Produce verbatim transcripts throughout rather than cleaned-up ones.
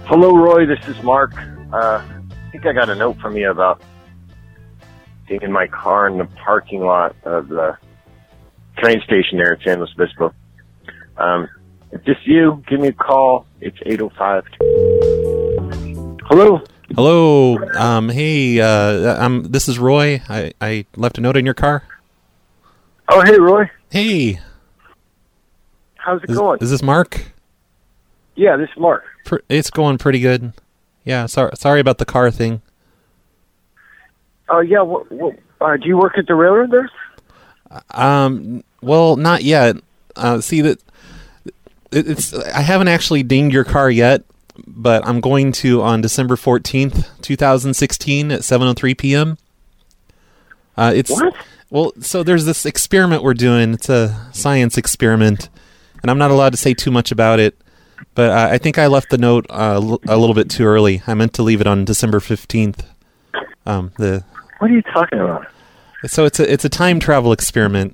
Hello, Roy. This is Mark. Uh, I think I got a note from you about being in my car in the parking lot of the train station there in San Luis Obispo. Um, if this you, give me a call. It's eight oh five. Hello? Hello. Um, hey, uh, I'm, this is Roy. I, I left a note in your car. Oh, hey, Roy. Hey. How's it is, going? Is this Mark? Yeah, this is Mark. It's going pretty good. Yeah, sorry, sorry about the car thing. Oh, uh, yeah. What, what, uh, do you work at the railroad there? Um, well, not yet. Uh, see that it, it's. I haven't actually dinged your car yet, but I'm going to on December fourteenth, twenty sixteen, at seven oh three p.m. Uh, it's what? Well, so there's this experiment we're doing. It's a science experiment, and I'm not allowed to say too much about it. But uh, I think I left the note uh, l- a little bit too early. I meant to leave it on December fifteenth. Um, the what are you talking about? So it's a it's a time travel experiment,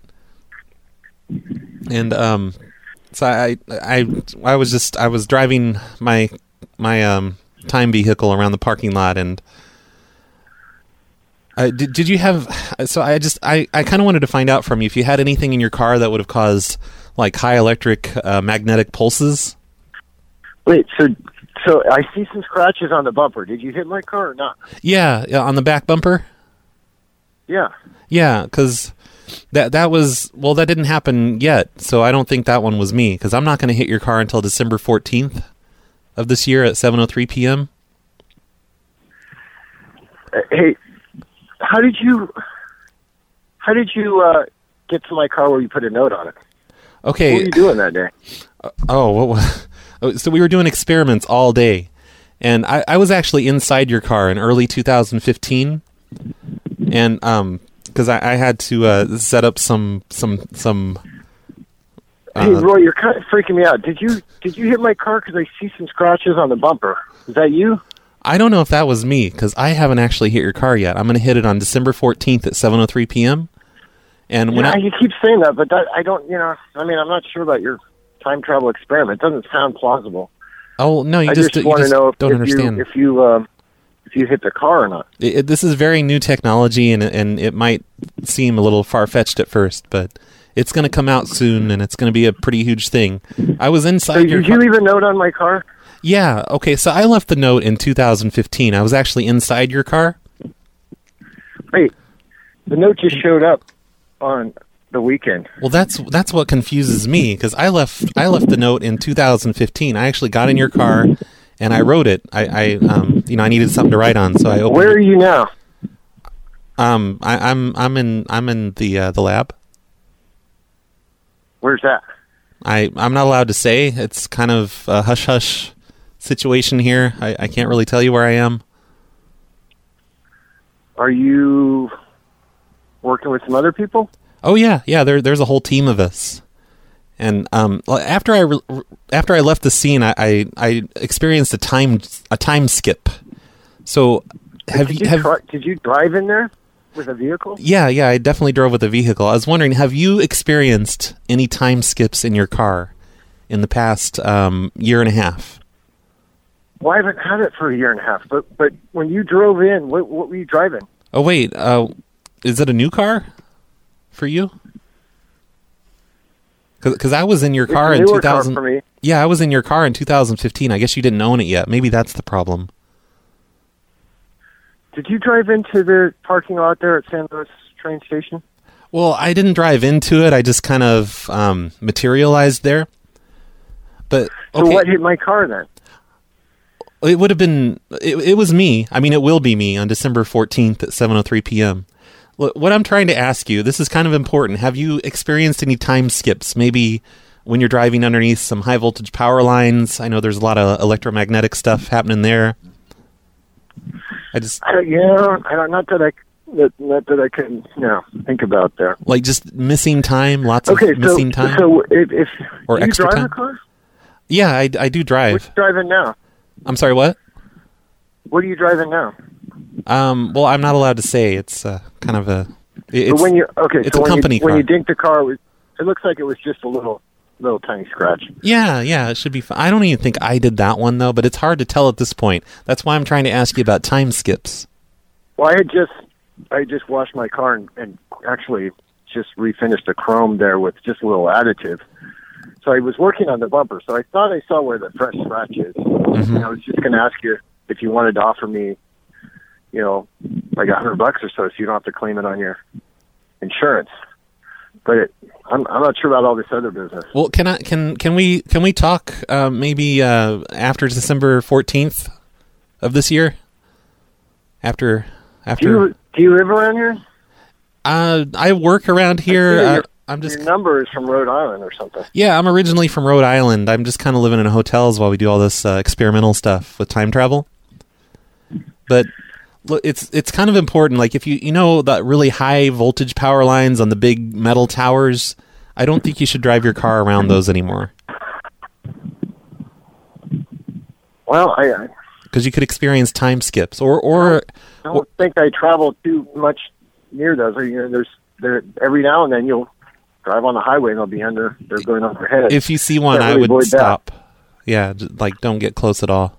and um, so I I I was just I was driving my my um time vehicle around the parking lot, and I, did did you have? So I just I I kind of wanted to find out from you if you had anything in your car that would have caused like high electric uh, magnetic pulses. Wait, so so I see some scratches on the bumper. Did you hit my car or not? Yeah, yeah, on the back bumper. Yeah. Yeah, because that that was well, that didn't happen yet, so I don't think that one was me. Because I'm not going to hit your car until December fourteenth of this year at seven oh three p.m. Uh, hey, how did you how did you uh, get to my car where you put a note on it? Okay. What were you doing that day? Uh, oh, what was? So we were doing experiments all day, and I, I was actually inside your car in early two thousand fifteen, and um, because I, I had to uh, set up some some some. Uh, hey, Roy, you're kind of freaking me out. Did you did you hit my car? Because I see some scratches on the bumper. Is that you? I don't know if that was me because I haven't actually hit your car yet. I'm going to hit it on December fourteenth at seven oh three p.m. And when yeah, I, you keep saying that, but that, I don't. You know, I mean, I'm not sure about your time travel experiment. It doesn't sound plausible. Oh no, you I just, just you want just to know if, don't if understand. you if you um, if you hit the car or not. It, it, this is very new technology, and and it might seem a little far fetched at first, but it's going to come out soon, and it's going to be a pretty huge thing. I was inside so your. Did you leave a note on my car? Yeah. Okay. So I left the note in two thousand fifteen. I was actually inside your car. Wait, the note just showed up on the weekend. Well, that's that's what confuses me because I left I left the note in two thousand fifteen. I actually got in your car and I wrote it. I, I um you know I needed something to write on, so I opened. Where are it. you now? Um, I, I'm I'm in I'm in the uh, the lab. Where's that? I I'm not allowed to say. It's kind of a hush hush situation here. I, I can't really tell you where I am. Are you working with some other people? Oh yeah, yeah. There, there's a whole team of us, and um, after I re- after I left the scene, I, I, I experienced a time a time skip. So, have did you you have? try, did you drive in there with a vehicle? Yeah, yeah. I definitely drove with a vehicle. I was wondering, have you experienced any time skips in your car in the past um, year and a half? Well, I haven't had it for a year and a half. But but when you drove in, what what were you driving? Oh wait, uh, is it a new car? For you? Because I was in your car in two thousand. Car for me. Yeah, I was in your car in two thousand fifteen. I guess you didn't own it yet. Maybe that's the problem. Did you drive into the parking lot there at San Luis train station? Well, I didn't drive into it. I just kind of um, materialized there. But okay. So what hit my car then? It would have been. It, it was me. I mean, it will be me on December fourteenth at seven oh three p.m. What I'm trying to ask you, this is kind of important. Have you experienced any time skips? Maybe when you're driving underneath some high voltage power lines. I know there's a lot of electromagnetic stuff happening there. I just, I don't, yeah, I don't, not that I, not, not that I can, you know, think about there. Like just missing time, lots okay, of missing so, time. So if, if or do you extra drive time? a car? Yeah, I, I do drive. What are you driving now? I'm sorry, what? What are you driving now? Um, well, I'm not allowed to say. It's uh, kind of a. It's, but when you okay, it's so a when company you, car. when you dinked the car, it, was, it looks like it was just a little little tiny scratch. Yeah, yeah, it should be fine. I don't even think I did that one, though, but it's hard to tell at this point. That's why I'm trying to ask you about time skips. Well, I had just I had just washed my car and, and actually just refinished the chrome there with just a little additive. So I was working on the bumper, so I thought I saw where the fresh scratch is. Mm-hmm. And I was just going to ask you if you wanted to offer me, you know, like a hundred bucks or so, so you don't have to claim it on your insurance. But it, I'm I'm not sure about all this other business. Well, can I can can we can we talk uh, maybe uh, after December fourteenth of this year? After after. Do you, do you live around here? Uh, I work around here. Uh, I'm just your number is from Rhode Island or something. Yeah, I'm originally from Rhode Island. I'm just kind of living in hotels while we do all this uh, experimental stuff with time travel. But look, it's it's kind of important. Like if you you know the really high voltage power lines on the big metal towers, I don't think you should drive your car around those anymore. Well, I because you could experience time skips, or or I don't or, think I travel too much near those. You know, there's there every now and then you'll drive on the highway and they'll be under. They're going overhead. If you see one, really I would stop. That. Yeah, like don't get close at all.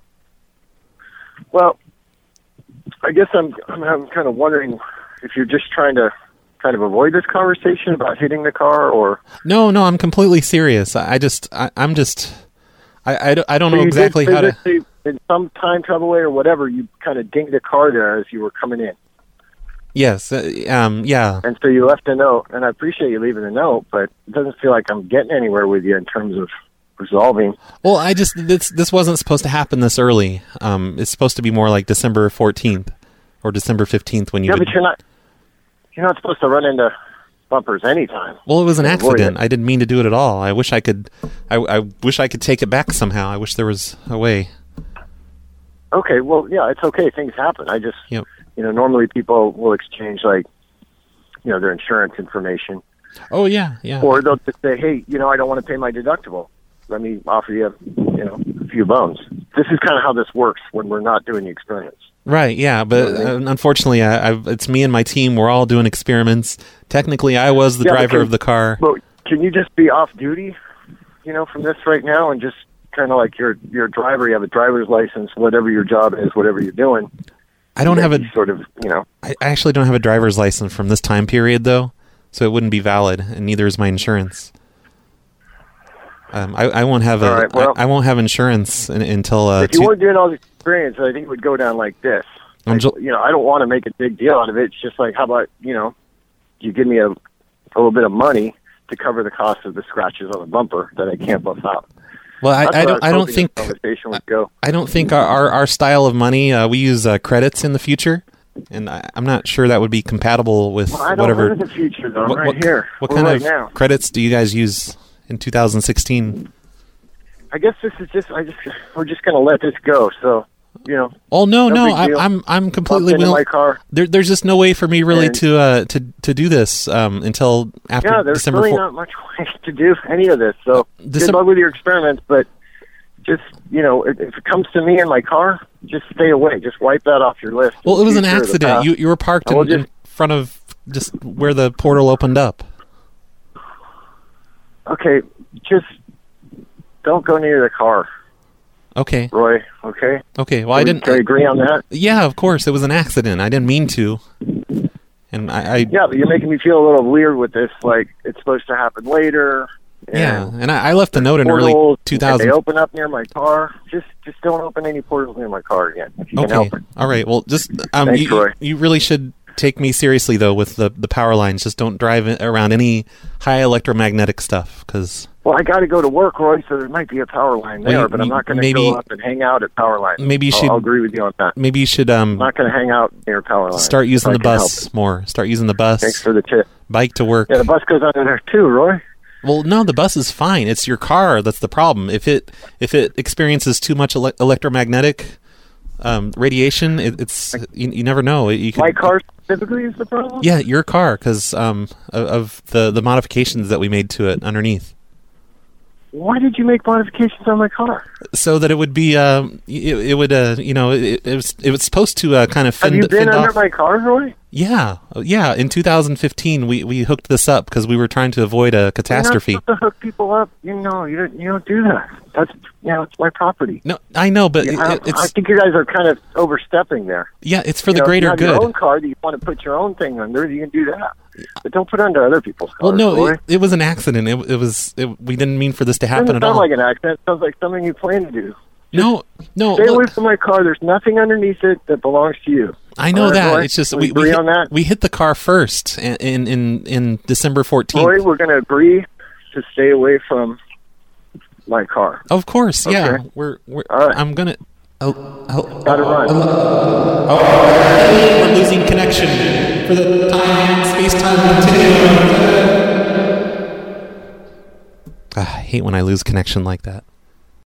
Well, I guess I'm, I'm I'm kind of wondering if you're just trying to kind of avoid this conversation about hitting the car, or no, no, I'm completely serious. I just, I, I'm just, I, I, don't, I don't so know exactly how to. In some time travel way or whatever, you kind of dinged the car there as you were coming in. Yes, uh, um, yeah. And so you left a note, and I appreciate you leaving a note, but it doesn't feel like I'm getting anywhere with you in terms of resolving. Well, I just this this wasn't supposed to happen this early. Um, it's supposed to be more like December fourteenth or December fifteenth when you. Yeah, would... but you're not. You're not supposed to run into bumpers anytime. Well, it was an accident. I didn't mean to do it at all. I wish I could. I, I wish I could take it back somehow. I wish there was a way. Okay, well, yeah, it's okay. Things happen. I just, yep. you know, normally people will exchange like, you know, their insurance information. Oh yeah, yeah. Or they'll just say, hey, you know, I don't want to pay my deductible. Let me offer you, you know, a few bones. This is kind of how this works when we're not doing the experiments. Right, yeah, but uh, unfortunately, I, I've, it's me and my team. We're all doing experiments. Technically, I was the yeah, driver can, of the car. But can you just be off duty, you know, from this right now, and just kind of like you're you're a driver, you have a driver's license, whatever your job is, whatever you're doing. I don't have a sort of, you know. I actually don't have a driver's license from this time period though, so it wouldn't be valid, and neither is my insurance. Um, I, I won't have a right, well, I, I won't have insurance in, until. Uh, if you two, weren't doing all this experience, I think it would go down like this. Like, ju- you know, I don't want to make a big deal out of it. It's just like, how about, you know, you give me a, a little bit of money to cover the cost of the scratches on the bumper that I can't buff out. Well, I, I don't. I, I don't think. Conversation would go. I don't think our our, our style of money. Uh, we use uh, credits in the future, and I, I'm not sure that would be compatible with well, I don't whatever. live in the future, though. What, right what, here. What We're kind right of now. credits do you guys use in two thousand sixteen? I guess this is just. I just. We're just going to let this go. So. You know, oh no, no, I, I'm I'm completely willing. My car. There, there's just no way for me really and, to uh, to to do this um, until after yeah, there's December. really fourth. not much way to do any of this. So December- good luck with your experiments, but just you know, if, if it comes to me and my car, just stay away. Just wipe that off your list. Well, it was an accident. You you were parked in, just, in front of just where the portal opened up. Okay, just don't go near the car. Okay. Roy, okay? Okay, well, can I didn't... Can we agree on that? Yeah, of course. It was an accident. I didn't mean to. And I... I yeah, but you're making me feel a little weird with this, like, it's supposed to happen later. And yeah, and I, I left a note in early two thousand. They open up near my car. Just just don't open any portals near my car again, if you okay. can help it. All right, well, just... Um, Thanks, you, Roy. You really should take me seriously, though, with the, the power lines. Just don't drive around any high electromagnetic stuff, because... Well, I got to go to work, Roy, so there might be a power line there, well, but I'm not going to go up and hang out at power line. Maybe you I'll, should. I'll agree with you on that. Maybe you should. Um, I'm not going to hang out near power line. Start using the bus more. Start using the bus. Thanks for the tip. Bike to work. Yeah, the bus goes under there too, Roy. Well, no, the bus is fine. It's your car that's the problem. If it if it experiences too much ele- electromagnetic um, radiation, it, it's you, you never know. You could, My car specifically is the problem? Yeah, your car, because um, of, of the the modifications that we made to it underneath. Why did you make modifications on my car? So that it would be, um, it, it would, uh, you know, it, it was it was supposed to uh, kind of fend, Have you been fend under off. my car, Roy? Yeah, yeah. In two thousand fifteen, we, we hooked this up because we were trying to avoid a catastrophe. You're not supposed to hook people up. You know, you don't, you don't do that. That's, you know, it's my property. No, I know, but Yeah, it, I, it's I think you guys are kind of overstepping there. yeah, it's for You the know, if greater you have good. your own car that you want to put your own thing under, you can do that. But don't put under other people's cars. Well, no, Roy. it, it was an accident. It, it was. It, we didn't mean for this to It happen doesn't at sound all. like an accident. It sounds like something you plan to do. no, no. Stay away Look, from my car. There's nothing underneath it that belongs to you. I know All right, that. Roy? It's just Can we agree we hit, on that. we hit the car first in in in, in December fourteenth. Roy, we're going to agree to stay away from my car. Of course, yeah. Okay. We're we're. All right. I'm gonna. Oh, oh, Got to run. oh, we're losing connection for the time space time continuum. Ah, I hate when I lose connection like that.